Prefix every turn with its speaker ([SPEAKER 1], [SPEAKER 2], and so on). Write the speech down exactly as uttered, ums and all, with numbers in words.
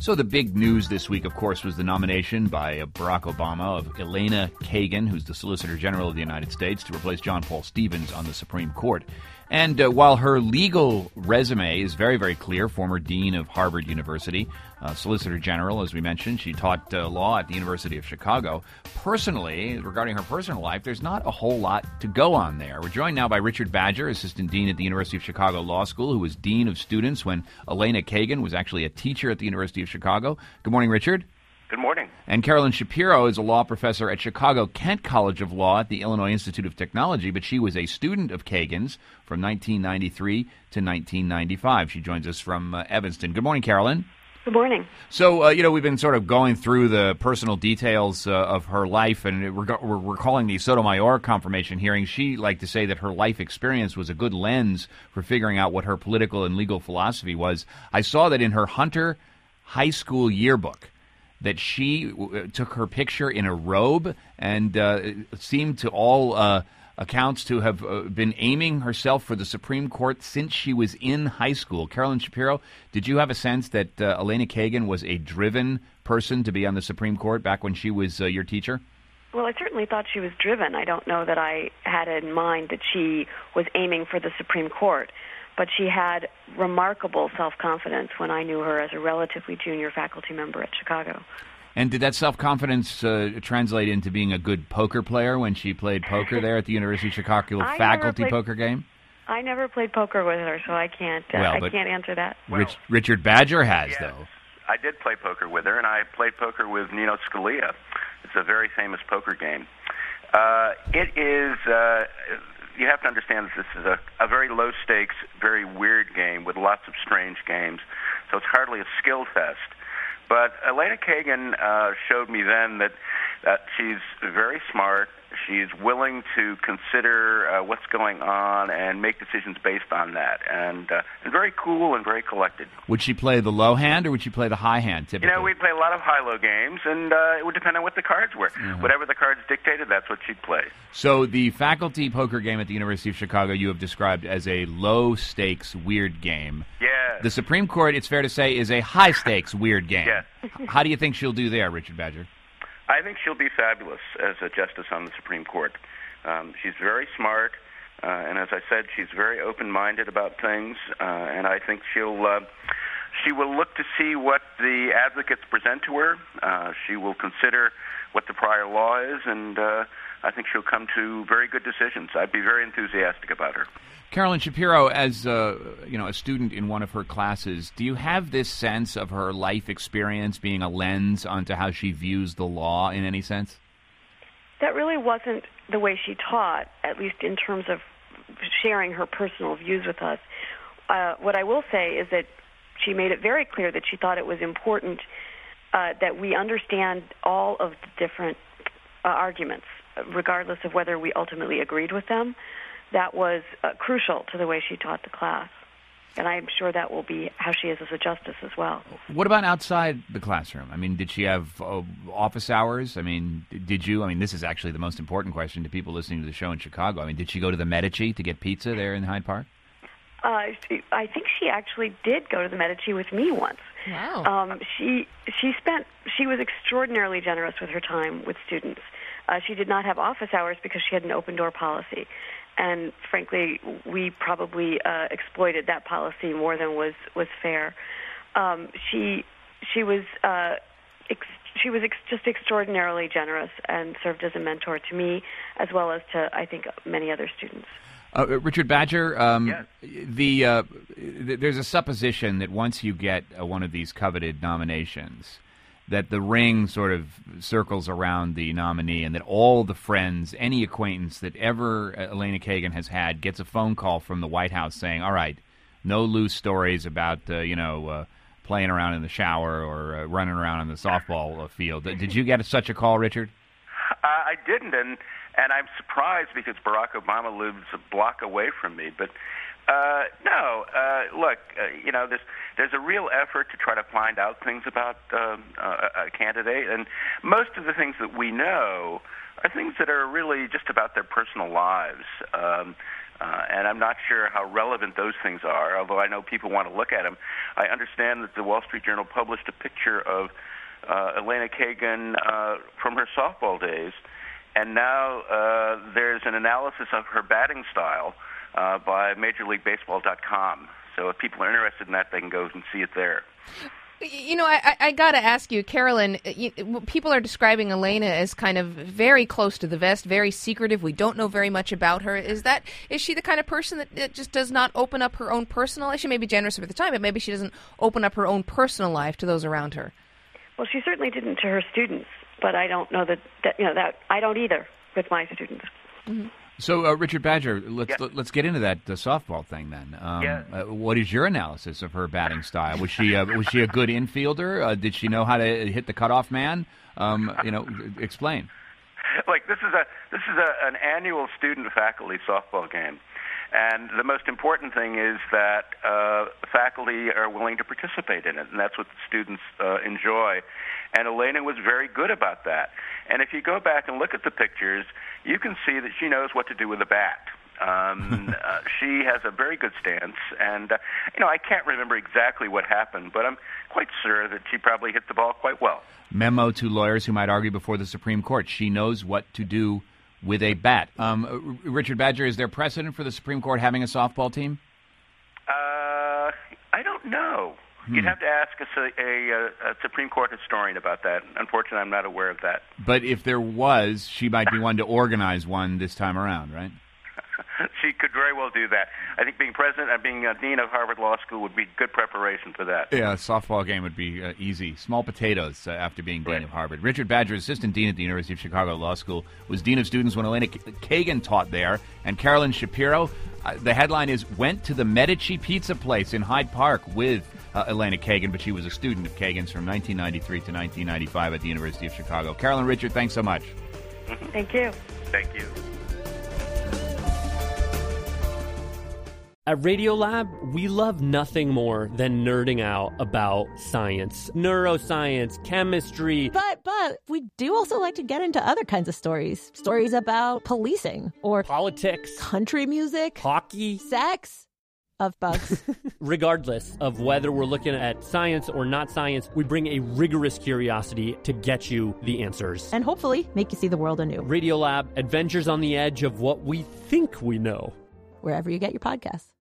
[SPEAKER 1] So the big news this week, of course, was the nomination by Barack Obama of Elena Kagan, who's the Solicitor General of the United States, to replace John Paul Stevens on the Supreme Court. And uh, while her legal resume is very, very clear, former dean of Harvard University, uh, Solicitor General, as we mentioned, she taught uh, law at the University of Chicago. Personally, regarding her personal life, there's not a whole lot to go on there. We're joined now by Richard Badger, Assistant Dean at the University of Chicago Law School, who was Dean of Students when Elena Kagan was actually a teacher at the University of Chicago. Good morning, Richard.
[SPEAKER 2] Good morning.
[SPEAKER 1] And Carolyn Shapiro is a law professor at Chicago Kent College of Law at the Illinois Institute of Technology, but she was a student of Kagan's from nineteen ninety-three to nineteen ninety-five. She joins us from uh, Evanston. Good morning, Carolyn.
[SPEAKER 3] Good morning.
[SPEAKER 1] So, uh, you know, we've been sort of going through the personal details uh, of her life, and we're, we're recalling the Sotomayor confirmation hearing. She liked to say that her life experience was a good lens for figuring out what her political and legal philosophy was. I saw that in her Hunter High School yearbook, that she w- took her picture in a robe and uh, seemed to all uh, accounts to have uh, been aiming herself for the Supreme Court since she was in high school. Carolyn Shapiro, did you have a sense that uh, Elena Kagan was a driven person to be on the Supreme Court back when she was uh, your teacher?
[SPEAKER 3] Well, I certainly thought she was driven. I don't know that I had in mind that she was aiming for the Supreme Court, but she had remarkable self-confidence when I knew her as a relatively junior faculty member at Chicago.
[SPEAKER 1] And did that self-confidence uh, translate into being a good poker player when she played poker there at the University of Chicago faculty
[SPEAKER 3] played,
[SPEAKER 1] poker game?
[SPEAKER 3] I never played poker with her, so I can't uh,
[SPEAKER 1] well,
[SPEAKER 3] I can't answer that.
[SPEAKER 1] Rich, well, Richard Badger has,
[SPEAKER 2] yes,
[SPEAKER 1] though.
[SPEAKER 2] I did play poker with her, and I played poker with Nino Scalia. It's a very famous poker game. Uh, it is... Uh, You have to understand that this is a, a very low-stakes, very weird game with lots of strange games, so it's hardly a skill test. But Elena Kagan uh, showed me then that, that she's very smart. She's willing to consider uh, what's going on and make decisions based on that, and uh, and very cool and very collected.
[SPEAKER 1] Would she play the low hand or would she play the high hand, typically?
[SPEAKER 2] You know, we'd play a lot of high-low games, and uh, it would depend on what the cards were. Mm-hmm. Whatever the cards dictated, that's what she'd play.
[SPEAKER 1] So the faculty poker game at the University of Chicago you have described as a low-stakes, weird game.
[SPEAKER 2] Yeah.
[SPEAKER 1] The Supreme Court, it's fair to say, is a high-stakes, weird game.
[SPEAKER 2] Yes.
[SPEAKER 1] How do you think she'll do there, Richard Badger?
[SPEAKER 2] I think she'll be fabulous as a justice on the Supreme Court. Um, she's very smart, uh, and as I said, she's very open-minded about things, uh, and I think she'll uh, she will look to see what the advocates present to her. Uh, she will consider what the prior law is, and uh, I think she'll come to very good decisions. I'd be very enthusiastic about her.
[SPEAKER 1] Carolyn Shapiro, as uh, you know, a student in one of her classes, do you have this sense of her life experience being a lens onto how she views the law in any sense?
[SPEAKER 3] That really wasn't the way she taught, at least in terms of sharing her personal views with us. Uh, what I will say is that she made it very clear that she thought it was important uh, that we understand all of the different uh, arguments, regardless of whether we ultimately agreed with them. That was uh, crucial to the way she taught the class. And I'm sure that will be how she is as a justice as well.
[SPEAKER 1] What about outside the classroom? I mean, did she have uh, office hours? I mean, did you? I mean, this is actually the most important question to people listening to the show in Chicago. I mean, did she go to the Medici to get pizza there in Hyde Park?
[SPEAKER 3] Uh, she, I think she actually did go to the Medici with me once.
[SPEAKER 4] Wow.
[SPEAKER 3] Um, she she spent she was extraordinarily generous with her time with students. Uh, she did not have office hours because she had an open door policy. And frankly, we probably uh, exploited that policy more than was was fair. Um, she she was uh, ex- she was ex- just extraordinarily generous and served as a mentor to me as well as to, I think, many other students.
[SPEAKER 1] Uh, Richard Badger, um,
[SPEAKER 2] yes.
[SPEAKER 1] the uh, th- there's a supposition that once you get uh, one of these coveted nominations, that the ring sort of circles around the nominee and that all the friends, any acquaintance that ever Elena Kagan has had gets a phone call from the White House saying, all right, no loose stories about, uh, you know, uh, playing around in the shower or uh, running around on the softball field. Did you get such a call, Richard?
[SPEAKER 2] Uh, I didn't, and, and I'm surprised because Barack Obama lives a block away from me, but Uh, no, uh, look, uh, you know, there's there's a real effort to try to find out things about um, a, a candidate, and most of the things that we know are things that are really just about their personal lives. Um, Uh, and I'm not sure how relevant those things are, although I know people want to look at them. I understand that the Wall Street Journal published a picture of uh, Elena Kagan uh, from her softball days, and now uh, there's an analysis of her batting style uh, by Major League Baseball dot com. So if people are interested in that, they can go and see it there.
[SPEAKER 4] You know, I, I got to ask you, Carolyn, you, people are describing Elena as kind of very close to the vest, very secretive. We don't know very much about her. Is that is she the kind of person that, that just does not open up her own personal life? She may be generous with the time, but maybe she doesn't open up her own personal life to those around her.
[SPEAKER 3] Well, she certainly didn't to her students, but I don't know that, that you know, that I don't either with my students.
[SPEAKER 4] Mm-hmm.
[SPEAKER 1] So, uh, Richard Badger, let's
[SPEAKER 2] yeah.
[SPEAKER 1] let's get into that uh, softball thing then. Um,
[SPEAKER 2] yeah.
[SPEAKER 1] uh, what is your analysis of her batting style? Was she uh, was she a good infielder? Uh, did she know how to hit the cutoff man? Um, you know, explain.
[SPEAKER 2] Like this is a this is a, an annual student-faculty softball game, and the most important thing is that uh, faculty are willing to participate in it, and that's what the students uh, enjoy. And Elena was very good about that. And if you go back and look at the pictures, you can see that she knows what to do with a bat. Um, uh, she has a very good stance, and uh, you know, I can't remember exactly what happened, but I'm quite sure that she probably hit the ball quite well.
[SPEAKER 1] Memo to lawyers who might argue before the Supreme Court: she knows what to do with a bat. Um, Richard Badger, is there precedent for the Supreme Court having a softball team?
[SPEAKER 2] Uh, I don't know. Hmm. You'd have to ask a, a, a Supreme Court historian about that. Unfortunately, I'm not aware of that.
[SPEAKER 1] But if there was, she might be one to organize one this time around, right?
[SPEAKER 2] She could very well do that. I think being president and being a dean of Harvard Law School would be good preparation for that.
[SPEAKER 1] Yeah, a softball game would be uh, easy. Small potatoes uh, after being dean
[SPEAKER 2] right.
[SPEAKER 1] of Harvard. Richard Badger, assistant dean at the University of Chicago Law School, was dean of students when Elena Kagan taught there. And Carolyn Shapiro, uh, the headline is, went to the Medici Pizza Place in Hyde Park with uh, Elena Kagan, but she was a student of Kagan's from nineteen ninety-three to nineteen ninety-five at the University of Chicago. Carolyn, Richard, thanks so much.
[SPEAKER 3] Thank you.
[SPEAKER 2] Thank you.
[SPEAKER 5] At Radiolab, we love nothing more than nerding out about science, neuroscience, chemistry.
[SPEAKER 6] But, but, we do also like to get into other kinds of stories. Stories about policing or
[SPEAKER 5] politics,
[SPEAKER 6] country music,
[SPEAKER 5] hockey,
[SPEAKER 6] sex, of bugs.
[SPEAKER 5] Regardless of whether we're looking at science or not science, we bring a rigorous curiosity to get you the answers.
[SPEAKER 6] And hopefully make you see the world anew.
[SPEAKER 5] Radiolab, adventures on the edge of what we think we know.
[SPEAKER 6] Wherever you get your podcasts.